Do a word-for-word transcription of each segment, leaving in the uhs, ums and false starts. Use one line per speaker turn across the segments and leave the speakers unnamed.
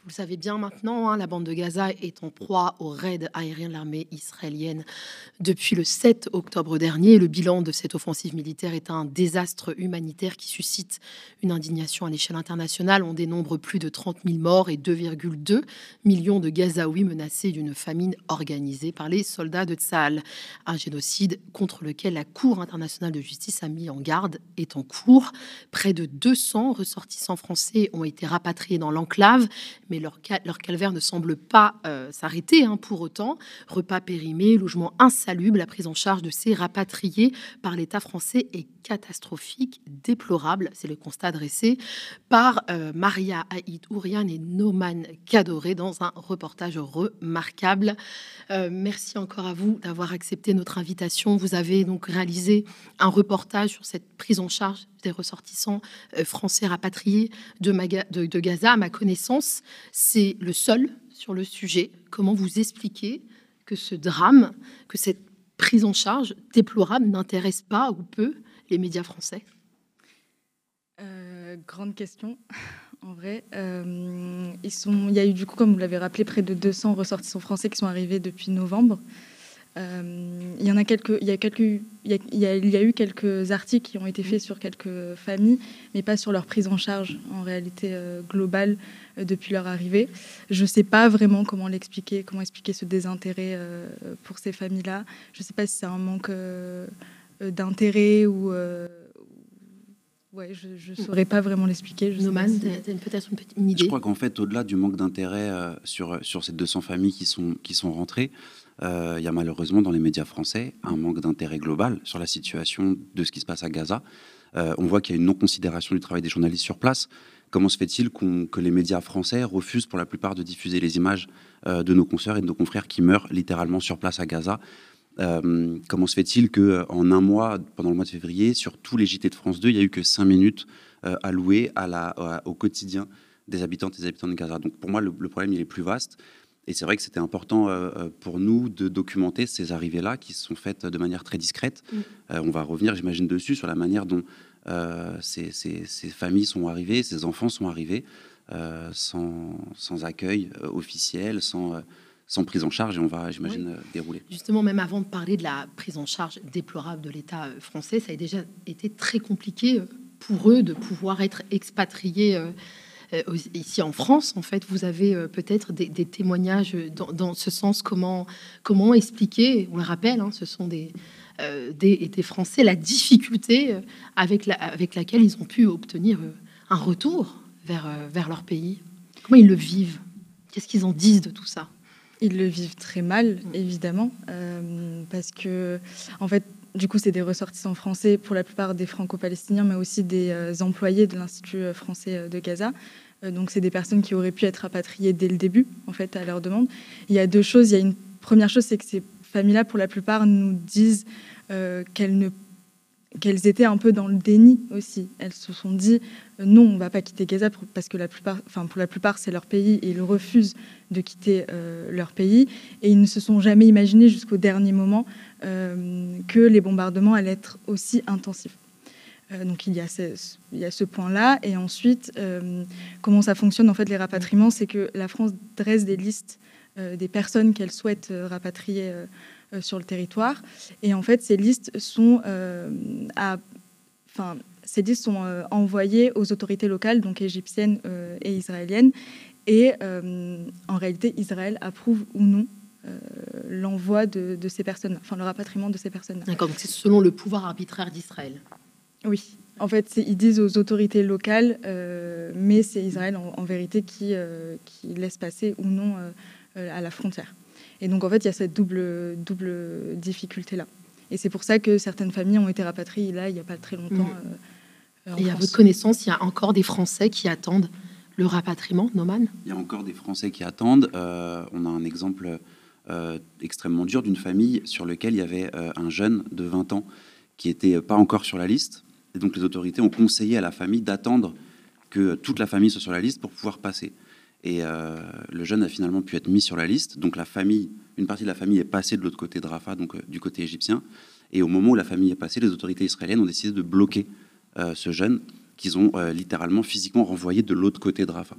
Vous le savez bien maintenant, hein, la bande de Gaza est en proie aux raids aériens de l'armée israélienne depuis le sept octobre dernier. Le bilan de cette offensive militaire est un désastre humanitaire qui suscite une indignation à l'échelle internationale. On dénombre plus de trente mille morts et deux virgule deux millions de Gazaouis menacés d'une famine organisée par les soldats de Tsahal. Un génocide contre lequel la Cour internationale de justice a mis en garde est en cours. Près de deux cents ressortissants français ont été rapatriés dans l'enclave, mais leur, cal leur calvaire ne semble pas euh, s'arrêter hein, pour autant. Repas périmés, logements insalubres, la prise en charge de ces rapatriés par l'État français est catastrophique, déplorable. C'est le constat dressé par euh, Maria Haït Ourian et Noman Kadoré dans un reportage remarquable. Euh, merci encore à vous d'avoir accepté notre invitation. Vous avez donc réalisé un reportage sur cette prise en charge des ressortissants euh, français rapatriés de, Maga de, de Gaza. À ma connaissance, c'est le seul sur le sujet. Comment vous expliquez que ce drame, que cette prise en charge déplorable n'intéresse pas ou peu les médias français?
euh, Grande question. En vrai, euh, ils sont, il y a eu du coup, comme vous l'avez rappelé, près de deux cents ressortissants français qui sont arrivés depuis novembre. Euh, il y en a quelques, il y a quelques, il y a, il y a, il y a eu quelques articles qui ont été faits sur quelques familles, mais pas sur leur prise en charge en réalité euh, globale euh, depuis leur arrivée. Je ne sais pas vraiment comment l'expliquer, comment expliquer ce désintérêt euh, pour ces familles-là. Je ne sais pas si c'est un manque euh, d'intérêt ou euh, ouais, je ne saurais pas vraiment l'expliquer.
Noman, si... tu as peut-être une petite une idée?
Je crois qu'en fait, au-delà du manque d'intérêt euh, sur, sur ces deux cents familles qui sont, qui sont rentrées, euh, il y a malheureusement dans les médias français un manque d'intérêt global sur la situation de ce qui se passe à Gaza. Euh, on voit qu'il y a une non-considération du travail des journalistes sur place. Comment se fait-il qu'on, que les médias français refusent pour la plupart de diffuser les images euh, de nos consoeurs et de nos confrères qui meurent littéralement sur place à Gaza? Euh, comment se fait-il qu'en un mois, pendant le mois de février, sur tous les J T de France deux, il n'y a eu que cinq minutes euh, allouées à la, à, au quotidien des habitantes et des habitants de Gaza? Donc pour moi, le, le problème, il est plus vaste. Et c'est vrai que c'était important euh, pour nous de documenter ces arrivées-là qui se sont faites de manière très discrète. Mmh. Euh, on va revenir, j'imagine, dessus, sur la manière dont euh, ces, ces, ces familles sont arrivées, ces enfants sont arrivés euh, sans, sans accueil euh, officiel, sans... Euh, sans prise en charge, et on va, j'imagine, oui. dérouler.
Justement, même avant de parler de la prise en charge déplorable de l'État français, ça a déjà été très compliqué pour eux de pouvoir être expatriés euh, ici en France. En fait, vous avez euh, peut-être des, des témoignages dans, dans ce sens. Comment, comment expliquer, on le rappelle, hein, ce sont des, euh, des, des Français, la difficulté avec, la, avec laquelle ils ont pu obtenir un retour vers, vers leur pays. Comment ils le vivent? Qu'est-ce qu'ils en disent de tout ça?
Ils le vivent très mal, évidemment, euh, parce que, en fait, du coup, c'est des ressortissants français, pour la plupart des franco-palestiniens, mais aussi des euh, employés de l'Institut français de Gaza. Euh, donc, c'est des personnes qui auraient pu être rapatriées dès le début, en fait, à leur demande. Il y a deux choses. Il y a une première chose, c'est que ces familles-là, pour la plupart, nous disent euh, qu'elles ne qu'elles étaient un peu dans le déni aussi. Elles se sont dit euh, non, on ne va pas quitter Gaza pour, parce que la plupart, enfin pour la plupart, c'est leur pays et ils refusent de quitter euh, leur pays. Et ils ne se sont jamais imaginés jusqu'au dernier moment euh, que les bombardements allaient être aussi intensifs. Euh, donc il y a ce, il y a ce point-là. Et ensuite, euh, comment ça fonctionne en fait les rapatriements, c'est que la France dresse des listes euh, des personnes qu'elle souhaite euh, rapatrier euh, Euh, sur le territoire. Et en fait, ces listes sont, euh, à, enfin, ces listes sont euh, envoyées aux autorités locales, donc égyptiennes euh, et israéliennes. Et euh, en réalité, Israël approuve ou non euh, l'envoi de, de ces personnes, enfin le rapatriement de ces personnes.
D'accord, donc c'est selon le pouvoir arbitraire d'Israël.
Oui. En fait, ils disent aux autorités locales, euh, mais c'est Israël en, en vérité qui, euh, qui laisse passer ou non euh, à la frontière. Et donc, en fait, il y a cette double, double difficulté-là. Et c'est pour ça que certaines familles ont été rapatriées, là, il n'y a pas très longtemps.
Mmh. Euh, Et à votre connaissance, il y a encore des Français qui attendent le rapatriement, Noman?
Il y a encore des Français qui attendent. Euh, on a un exemple euh, extrêmement dur d'une famille sur lequel il y avait euh, un jeune de vingt ans qui n'était pas encore sur la liste. Et donc, les autorités ont conseillé à la famille d'attendre que toute la famille soit sur la liste pour pouvoir passer. Et euh, le jeune a finalement pu être mis sur la liste. Donc la famille, une partie de la famille est passée de l'autre côté de Rafah, donc euh, du côté égyptien. Et au moment où la famille est passée, les autorités israéliennes ont décidé de bloquer euh, ce jeune qu'ils ont euh, littéralement, physiquement renvoyé de l'autre côté de Rafah.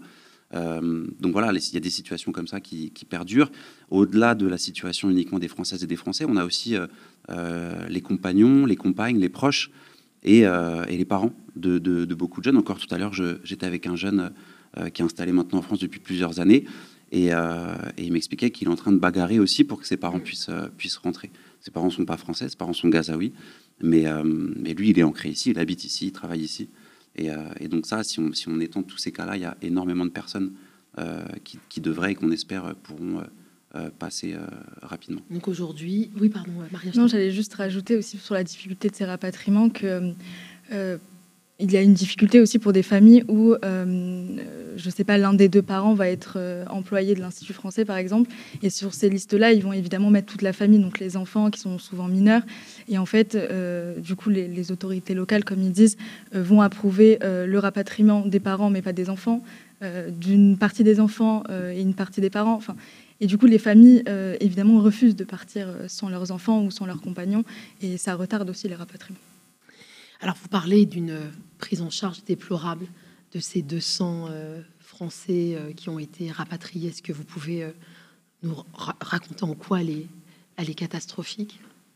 Euh, donc voilà, il y a des situations comme ça qui, qui perdurent. Au-delà de la situation uniquement des Françaises et des Français, on a aussi euh, euh, les compagnons, les compagnes, les proches et, euh, et les parents de, de, de beaucoup de jeunes. Encore tout à l'heure, je, j'étais avec un jeune euh, qui est installé maintenant en France depuis plusieurs années et, euh, et il m'expliquait qu'il est en train de bagarrer aussi pour que ses parents puissent, euh, puissent rentrer. Ses parents ne sont pas français, ses parents sont gazaouis, mais, euh, mais lui, il est ancré ici, il habite ici, il travaille ici. Et, euh, et donc ça, si on, si on étend tous ces cas-là, il y a énormément de personnes euh, qui, qui devraient et qu'on espère pourront euh, euh, passer euh, rapidement.
Donc aujourd'hui, oui, pardon, Maria.
Non, j'allais juste rajouter aussi sur la difficulté de ces rapatriements que euh, il y a une difficulté aussi pour des familles où, euh, je ne sais pas, l'un des deux parents va être euh, employé de l'Institut français, par exemple. Et sur ces listes-là, ils vont évidemment mettre toute la famille, donc les enfants qui sont souvent mineurs. Et en fait, euh, du coup, les, les autorités locales, comme ils disent, euh, vont approuver euh, le rapatriement des parents, mais pas des enfants, euh, d'une partie des enfants euh, et une partie des parents. Enfin, et du coup, les familles, euh, évidemment, refusent de partir sans leurs enfants ou sans leurs compagnons. Et ça retarde aussi les rapatriements.
Alors, vous parlez d'une prise en charge déplorable de ces deux cents euh, Français euh, qui ont été rapatriés. Est-ce que vous pouvez euh, nous ra- raconter en quoi elle est, elle est catastrophique ?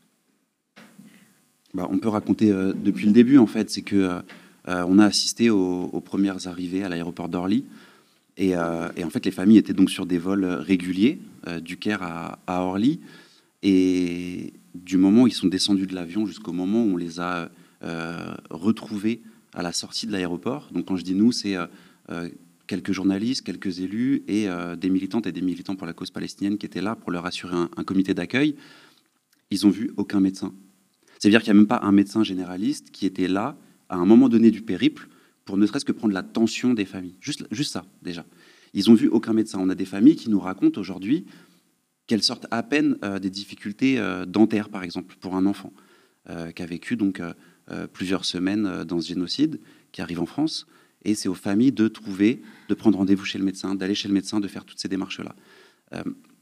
Bah, on peut raconter euh, depuis le début, en fait. C'est que euh, on a assisté aux, aux premières arrivées à l'aéroport d'Orly. Et, euh, et en fait, les familles étaient donc sur des vols réguliers euh, du Caire à, à Orly. Et du moment où ils sont descendus de l'avion jusqu'au moment où on les a euh, retrouvés à la sortie de l'aéroport. Donc quand je dis nous, c'est euh, euh, quelques journalistes, quelques élus et euh, des militantes et des militants pour la cause palestinienne qui étaient là pour leur assurer un, un comité d'accueil. Ils n'ont vu aucun médecin. C'est-à-dire qu'il n'y a même pas un médecin généraliste qui était là à un moment donné du périple pour ne serait-ce que prendre la tension des familles. Juste, juste ça, déjà. Ils n'ont vu aucun médecin. On a des familles qui nous racontent aujourd'hui qu'elles sortent à peine euh, des difficultés euh, dentaires, par exemple, pour un enfant euh, qui a vécu donc euh, euh, plusieurs semaines euh, dans ce génocide, qui arrive en France. Et c'est aux familles de trouver, de prendre rendez-vous chez le médecin, d'aller chez le médecin, de faire toutes ces démarches-là. Euh,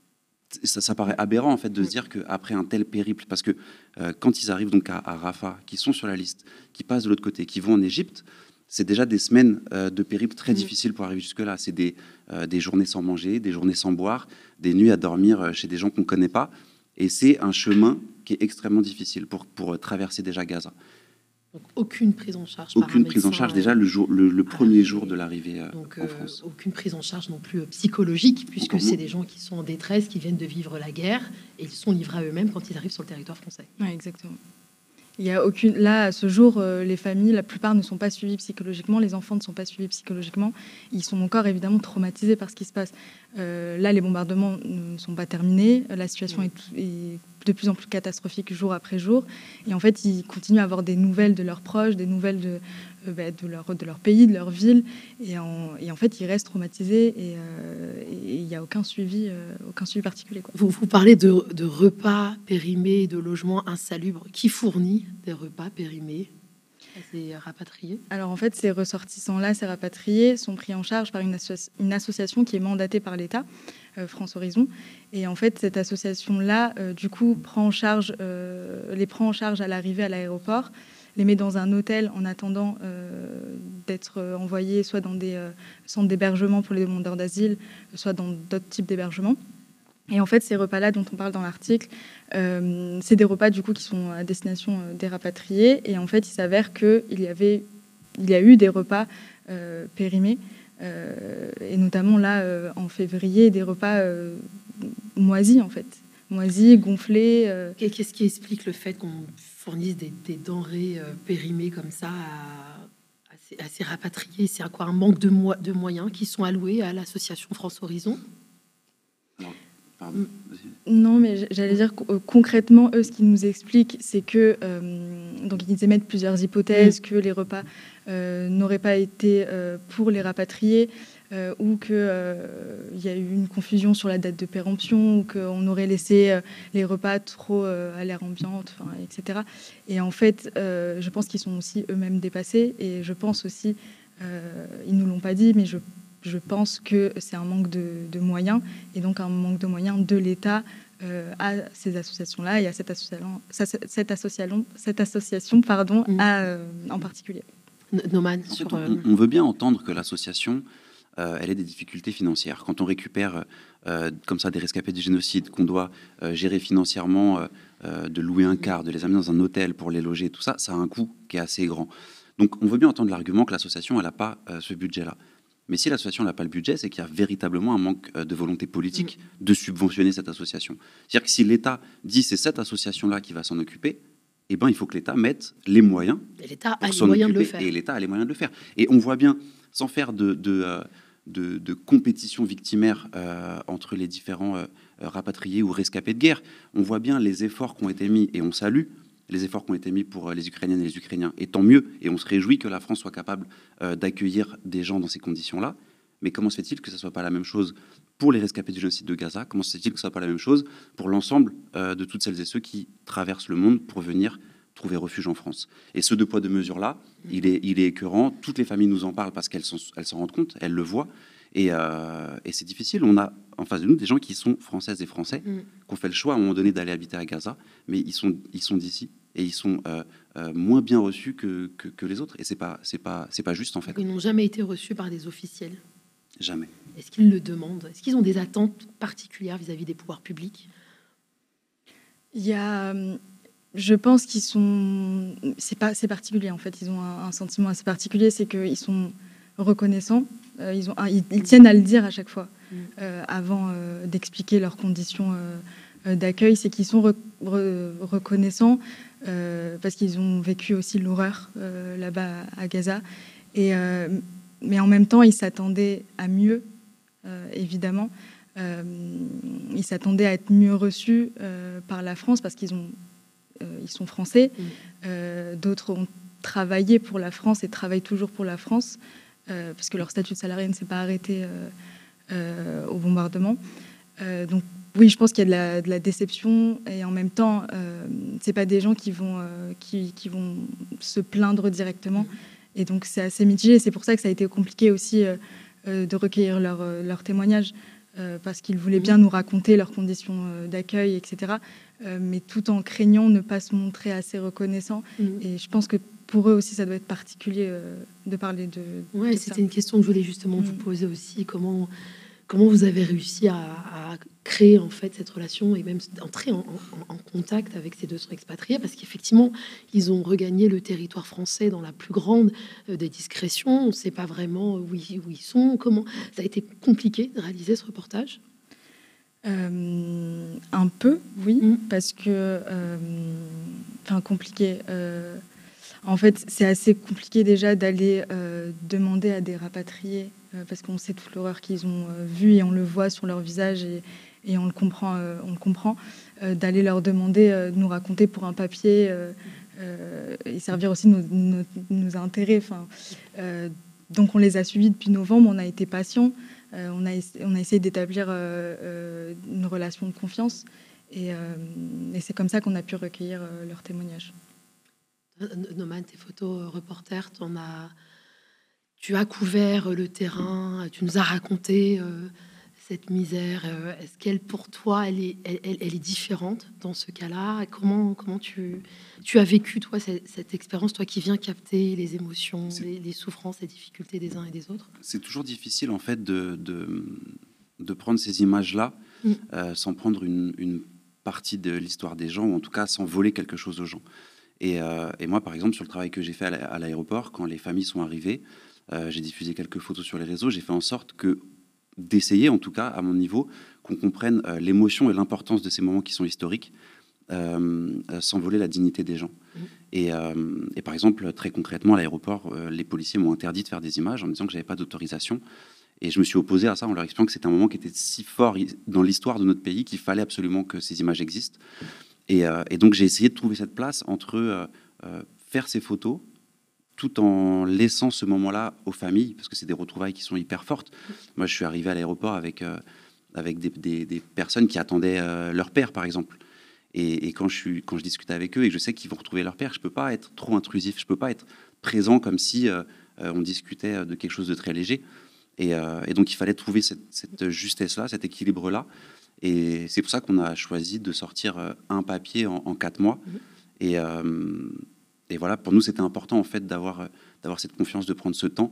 ça, ça paraît aberrant, en fait, de se dire qu'après un tel périple, parce que euh, quand ils arrivent donc à, à Rafah, qui sont sur la liste, qui passent de l'autre côté, qui vont en Égypte, c'est déjà des semaines euh, de périple très mmh. difficiles pour arriver jusque-là. C'est des, euh, des journées sans manger, des journées sans boire, des nuits à dormir chez des gens qu'on ne connaît pas. Et c'est un chemin qui est extrêmement difficile pour, pour traverser déjà Gaza.
Donc, aucune prise en charge.
Aucune
par un
prise en charge
euh,
déjà le, jour, le, le premier jour de l'arrivée euh,
donc,
en
euh,
France.
Aucune prise en charge non plus euh, psychologique, puisque
Encore
c'est
moins.
des gens qui sont en détresse, qui viennent de vivre la guerre, et ils sont livrés à eux-mêmes quand ils arrivent sur le territoire français.
Oui, exactement. Il y a aucune... Là, à ce jour, euh, les familles, la plupart ne sont pas suivies psychologiquement, les enfants ne sont pas suivis psychologiquement. Ils sont encore évidemment traumatisés par ce qui se passe. Euh, là, les bombardements ne sont pas terminés. La situation
Oui.
est, est de plus en plus catastrophique jour après jour. Et en fait, ils continuent à avoir des nouvelles de leurs proches, des nouvelles de, euh, bah, de, leur, de leur pays, de leur ville. Et en, et en fait, ils restent traumatisés et euh, il n'y a aucun suivi, euh, aucun suivi particulier, quoi.
Vous, vous parlez de, de repas périmés, de logements insalubres. Qui fournit des repas périmés à ces rapatriés ?
Alors en fait, ces ressortissants-là, ces rapatriés, sont pris en charge par une, asso- une association qui est mandatée par l'État, euh, France Horizon. Et en fait, cette association-là, euh, du coup, prend en charge, euh, les prend en charge à l'arrivée à l'aéroport, les met dans un hôtel en attendant euh, d'être envoyés soit dans des euh, centres d'hébergement pour les demandeurs d'asile, soit dans d'autres types d'hébergements. Et en fait, ces repas-là dont on parle dans l'article, euh, c'est des repas du coup qui sont à destination euh, des rapatriés. Et en fait, il s'avère qu'il y avait, il y a eu des repas euh, périmés, euh, et notamment là euh, en février, des repas euh, moisis en fait, moisis, gonflés. Euh.
Qu'est-ce qui explique le fait qu'on fournisse des, des denrées euh, périmées comme ça à, à, ces, à ces rapatriés ? C'est à quoi, un manque de, mo- de moyens qui sont alloués à l'association France Horizon ?
Pardon.
Non, mais j'allais dire euh, concrètement, eux, ce qu'ils nous expliquent, c'est que euh, donc ils émettent plusieurs hypothèses, que les repas euh, n'auraient pas été euh, pour les rapatriés, euh, ou qu'il euh, y a eu une confusion sur la date de péremption, ou qu'on aurait laissé euh, les repas trop euh, à l'air ambiante, et cetera. Et en fait, euh, je pense qu'ils sont aussi eux-mêmes dépassés, et je pense aussi, euh, ils nous l'ont pas dit, mais je Je pense que c'est un manque de, de moyens, et donc un manque de moyens de l'État euh, à ces associations-là et à cette association, cette association, cette association pardon,
mmh.
à, euh, en particulier.
Noman,
en
sur,
fait,
euh...
on, on veut bien entendre que l'association euh, elle est des difficultés financières. Quand on récupère euh, comme ça des rescapés du génocide, qu'on doit euh, gérer financièrement, euh, euh, de louer un car, de les amener dans un hôtel pour les loger, tout ça, ça a un coût qui est assez grand. Donc on veut bien entendre l'argument que l'association n'a pas euh, ce budget-là. Mais si l'association n'a pas le budget, c'est qu'il y a véritablement un manque euh, de volonté politique mmh. de subventionner cette association. C'est-à-dire que si l'État dit c'est cette association-là qui va s'en occuper, eh ben, il faut que l'État mette les moyens
et l'État
pour
a les
s'en
moyens
occuper,
de le faire.
Et l'État a les moyens de le faire. Et on voit bien, sans faire de, de, euh, de, de compétition victimaire euh, entre les différents euh, rapatriés ou rescapés de guerre, on voit bien les efforts qui ont été mis, et on salue les efforts qui ont été mis pour les Ukrainiennes et les Ukrainiens. Et tant mieux, et on se réjouit que la France soit capable euh, d'accueillir des gens dans ces conditions-là. Mais comment se fait-il que ce ne soit pas la même chose pour les rescapés du génocide de Gaza? Comment se fait-il que ce ne soit pas la même chose pour l'ensemble euh, de toutes celles et ceux qui traversent le monde pour venir trouver refuge en France? Et ce deux poids, deux mesures-là, il est, il est écœurant. Toutes les familles nous en parlent parce qu'elles s'en elles s'en rendent compte, elles le voient. Et, euh, et c'est difficile. On a en face de nous des gens qui sont françaises et français, mm. qui ont fait le choix à un moment donné d'aller habiter à Gaza, mais ils sont, ils sont d'ici et ils sont euh, euh, moins bien reçus que, que, que les autres. Et c'est pas, c'est pas, c'est pas juste en fait.
Ils n'ont jamais été reçus par des officiels.
Jamais.
Est-ce qu'ils le demandent? Est-ce qu'ils ont des attentes particulières vis-à-vis des pouvoirs publics?
Il y a, je pense qu'ils sont, c'est pas, c'est particulier en fait. Ils ont un, un sentiment assez particulier, c'est qu'ils sont reconnaissants. Euh, ils ont, ils, ils tiennent à le dire à chaque fois, euh, avant euh, d'expliquer leurs conditions euh, d'accueil. C'est qu'ils sont re, re, reconnaissants euh, parce qu'ils ont vécu aussi l'horreur euh, là-bas à Gaza. Et euh, mais en même temps, ils s'attendaient à mieux, euh, évidemment. Euh, ils s'attendaient à être mieux reçus euh, par la France parce qu'ils ont, euh, ils sont français. Mmh. Euh, d'autres ont travaillé pour la France et travaillent toujours pour la France euh, parce que leur statut de salarié ne s'est pas arrêté euh, euh, au bombardement. Euh, donc oui, je pense qu'il y a de la, de la déception et en même temps, euh, c'est pas des gens qui vont, euh, qui, qui vont se plaindre directement. Mmh. Et donc, c'est assez mitigé. C'est pour ça que ça a été compliqué aussi euh, euh, de recueillir leurs euh, leur témoignages, euh, parce qu'ils voulaient bien nous raconter leurs conditions euh, d'accueil, et cetera, euh, mais tout en craignant ne pas se montrer assez reconnaissants. Mmh. Et je pense que pour eux aussi, ça doit être particulier euh, de parler de,
ouais,
de
ça.
C'était
une question que je voulais justement mmh. vous poser aussi. Comment, comment vous avez réussi à, à créer en fait cette relation et même entrer en, en, en contact avec ces deux expatriés, parce qu'effectivement ils ont regagné le territoire français dans la plus grande euh, des discrétions. On ne sait pas vraiment où ils, où ils sont. Comment ça a été compliqué de réaliser ce reportage?
euh, Un peu, oui, mmh. parce que euh, enfin compliqué. Euh, en fait, c'est assez compliqué déjà d'aller euh, demander à des rapatriés, euh, parce qu'on sait toute l'horreur qu'ils ont euh, vue et on le voit sur leur visage et Et on le comprend, euh, on le comprend euh, d'aller leur demander euh, de nous raconter pour un papier euh, euh, et servir aussi nos, nos, nos intérêts. Enfin, euh, donc on les a suivis depuis novembre, on a été patients, euh, on, a, on a essayé d'établir euh, euh, une relation de confiance et, euh, et c'est comme ça qu'on a pu recueillir euh, leurs témoignages.
Noman, tes photos reporters, t'en as, tu as couvert le terrain, tu nous as raconté euh, cette misère. Est-ce qu'elle, pour toi, elle est, elle, elle est différente dans ce cas-là? Comment, comment tu, tu as vécu, toi, cette, cette expérience, toi qui viens capter les émotions, les, les souffrances, les difficultés des uns et des autres?
C'est toujours difficile, en fait, de, de, de prendre ces images-là mmh. euh, sans prendre une, une partie de l'histoire des gens, ou en tout cas sans voler quelque chose aux gens. Et, euh, et moi, par exemple, sur le travail que j'ai fait à l'aéroport, quand les familles sont arrivées, euh, j'ai diffusé quelques photos sur les réseaux, j'ai fait en sorte que d'essayer, en tout cas, à mon niveau, qu'on comprenne euh, l'émotion et l'importance de ces moments qui sont historiques, euh, euh, sans voler la dignité des gens. Mmh. Et, euh, et par exemple, très concrètement, à l'aéroport, euh, les policiers m'ont interdit de faire des images en me disant que je n'avais pas d'autorisation. Et je me suis opposé à ça en leur expliquant que c'était un moment qui était si fort dans l'histoire de notre pays qu'il fallait absolument que ces images existent. Et, euh, et donc, j'ai essayé de trouver cette place entre euh, euh, faire ces photos, tout en laissant ce moment-là aux familles, parce que c'est des retrouvailles qui sont hyper fortes. Moi, je suis arrivé à l'aéroport avec, euh, avec des, des, des personnes qui attendaient euh, leur père, par exemple. Et, et quand, je suis, quand je discute avec eux et que je sais qu'ils vont retrouver leur père, je ne peux pas être trop intrusif, je ne peux pas être présent comme si euh, on discutait de quelque chose de très léger. Et, euh, et donc, il fallait trouver cette, cette justesse-là, cet équilibre-là. Et c'est pour ça qu'on a choisi de sortir un papier en, en quatre mois. Et... Euh, Et voilà, pour nous, c'était important en fait d'avoir d'avoir cette confiance, de prendre ce temps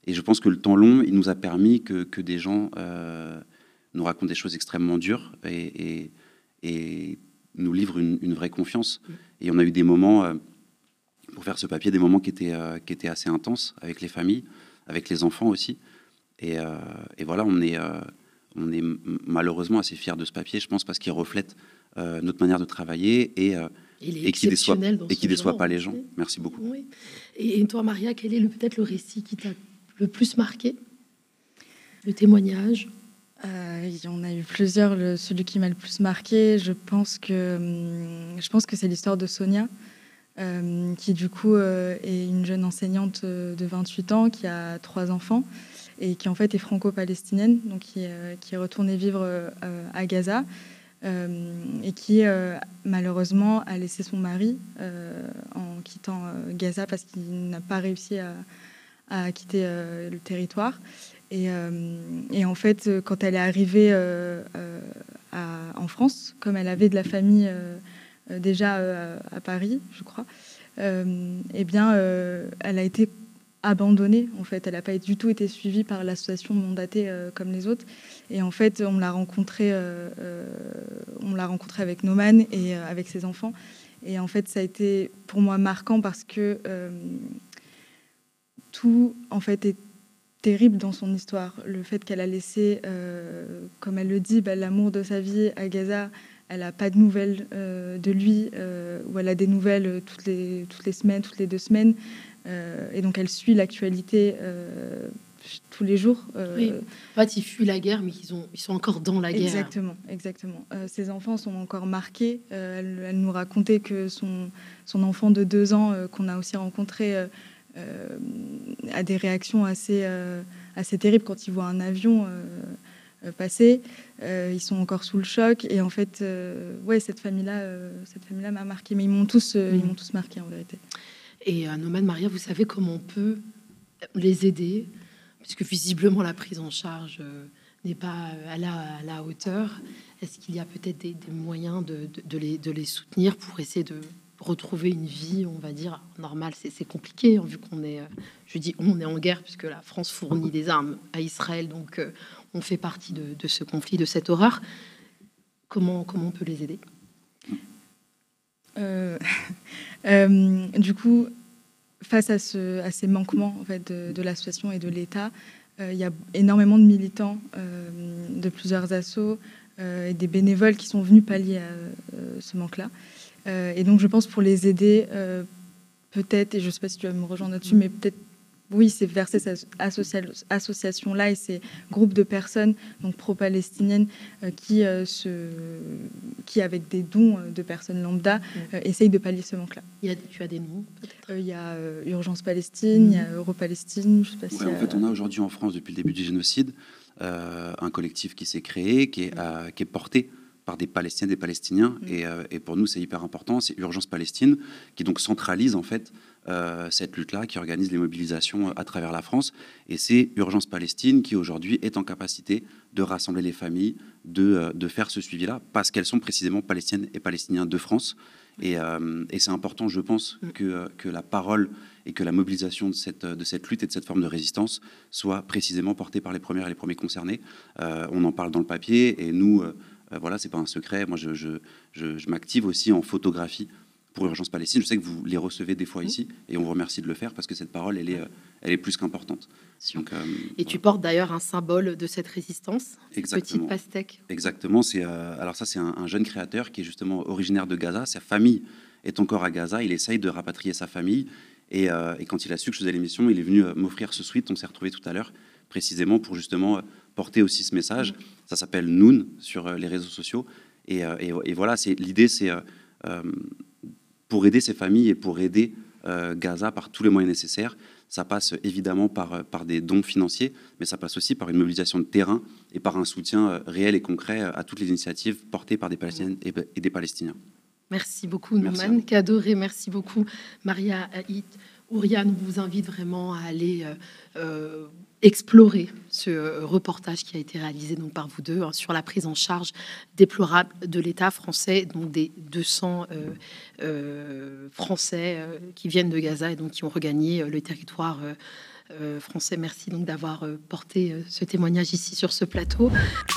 Et je pense que le temps long, il nous a permis que, que des gens euh, nous racontent des choses extrêmement dures et, et, et nous livrent une, une vraie confiance. Et on a eu des moments, euh, pour faire ce papier, des moments qui étaient, euh, qui étaient assez intenses avec les familles, avec les enfants aussi. Et, euh, et voilà, on est, euh, on est malheureusement assez fiers de ce papier, je pense, parce qu'il reflète euh, notre manière de travailler et, euh, et qui déçoit, et qui déçoit pas les gens. Merci beaucoup.
Oui. Et, et toi, Maria, quel est le, peut-être le récit qui t'a le plus marqué? Le témoignage?
Euh, il y en a eu plusieurs. Le, celui qui m'a le plus marqué, je pense que, hum, je pense que c'est l'histoire de Sonia, euh, qui du coup euh, est une jeune enseignante de vingt-huit ans, qui a trois enfants et qui en fait est franco-palestinienne, donc qui, euh, qui est retournée vivre euh, à Gaza euh, et qui euh, malheureusement a laissé son mari euh, en quittant euh, Gaza parce qu'il n'a pas réussi à, à quitter euh, le territoire. Et, euh, et en fait, quand elle est arrivée euh, euh, à, en France, comme elle avait de la famille euh, déjà euh, à Paris, je crois, euh, eh bien, euh, elle a été abandonnée. En fait, elle n'a pas du tout été suivie par l'association mandatée euh, comme les autres. Et en fait, on l'a rencontrée, euh, euh, on l'a rencontrée avec Noman et euh, avec ses enfants. Et en fait, ça a été pour moi marquant parce que euh, tout, en fait, est terrible dans son histoire. Le fait qu'elle a laissé, euh, comme elle le dit, bah, l'amour de sa vie à Gaza. Elle n'a pas de nouvelles euh, de lui, euh, ou elle a des nouvelles toutes les, toutes les semaines, toutes les deux semaines. Euh, et donc, elle suit l'actualité euh, tous les jours. Euh,
oui. En fait, ils fuient la guerre, mais ils, ont, ils sont encore dans la guerre.
Exactement, exactement. Euh, ses enfants sont encore marqués. Euh, elle, elle nous racontait que son, son enfant de deux ans, euh, qu'on a aussi rencontré, euh, euh, a des réactions assez, euh, assez terribles quand il voit un avion euh, euh, passer. Euh, ils sont encore sous le choc. Et en fait, euh, ouais, cette famille-là, euh, cette famille-là m'a marqué. Mais ils m'ont tous, euh, mmh. ils m'ont tous marqué, en vérité.
Et euh, Noman, Maria, vous savez comment on peut les aider, puisque visiblement la prise en charge euh, n'est pas à la, à la hauteur. Est-ce qu'il y a peut-être des, des moyens de, de, de, les, de les soutenir pour essayer de retrouver une vie, on va dire, normale? C'est, c'est compliqué, hein, vu qu'on est, euh, je dis on est en guerre, puisque la France fournit des armes à Israël, donc euh, on fait partie de, de ce conflit, de cette horreur. Comment, comment on peut les aider?
euh, euh, Du coup, face à, ce, à ces manquements en fait, de, de l'association et de l'État, euh, il y a énormément de militants euh, de plusieurs assos euh, et des bénévoles qui sont venus pallier à euh, ce manque-là. Euh, et donc, je pense pour les aider, euh, peut-être, et je ne sais pas si tu vas me rejoindre là-dessus, mais peut-être, oui, c'est verser cette association-là et ces groupes de personnes, donc pro-palestiniennes, euh, qui, euh, se, qui, avec des dons de personnes lambda, euh, essayent de pallier ce manque-là.
Il y a, tu as des noms, peut-être?
euh, Il y a euh, Urgence Palestine, mmh. il y a Euro-Palestine, je sais pas si...
Ouais, en fait, on a aujourd'hui en France, depuis le début du génocide, euh, un collectif qui s'est créé, qui est, euh, qui est porté par des Palestiniens, des Palestiniens, mmh. et, euh, et pour nous, c'est hyper important. C'est Urgence Palestine, qui donc centralise, en fait, Euh, cette lutte-là, qui organise les mobilisations à travers la France. Et c'est Urgence Palestine qui, aujourd'hui, est en capacité de rassembler les familles, de, euh, de faire ce suivi-là, parce qu'elles sont précisément palestiniennes et palestiniens de France. Et, euh, et c'est important, je pense, que, que la parole et que la mobilisation de cette, de cette lutte et de cette forme de résistance soit précisément portée par les premières et les premiers concernés. Euh, on en parle dans le papier, et nous, euh, voilà, c'est pas un secret. Moi, je, je, je, je m'active aussi en photographie pour Urgence Palestine. Je sais que vous les recevez des fois mmh. ici, et on vous remercie de le faire parce que cette parole, elle est, elle est plus qu'importante. Donc, euh,
et
voilà.
tu portes d'ailleurs un symbole de cette résistance,
Exactement.
Petite pastèque.
Exactement. C'est, euh, alors ça, c'est un, un jeune créateur qui est justement originaire de Gaza. Sa famille est encore à Gaza. Il essaye de rapatrier sa famille. Et, euh, et quand il a su que je faisais l'émission, il est venu m'offrir ce sweat. On s'est retrouvés tout à l'heure, précisément pour justement porter aussi ce message. Mmh. Ça s'appelle Noun sur les réseaux sociaux. Et, et, et voilà, c'est, l'idée, c'est... Euh, pour aider ces familles et pour aider euh, Gaza par tous les moyens nécessaires. Ça passe évidemment par, par des dons financiers, mais ça passe aussi par une mobilisation de terrain et par un soutien euh, réel et concret à toutes les initiatives portées par des Palestiniennes et, et des Palestiniens.
Merci beaucoup, Noman Kadoré. Merci beaucoup, Maria Haït. Ouriane, on vous invite vraiment à aller euh, euh, explorer ce euh, reportage qui a été réalisé donc, par vous deux hein, sur la prise en charge déplorable de l'État français, donc des deux cents euh, euh, Français euh, qui viennent de Gaza et donc qui ont regagné euh, le territoire euh, euh, français. Merci donc d'avoir euh, porté euh, ce témoignage ici sur ce plateau.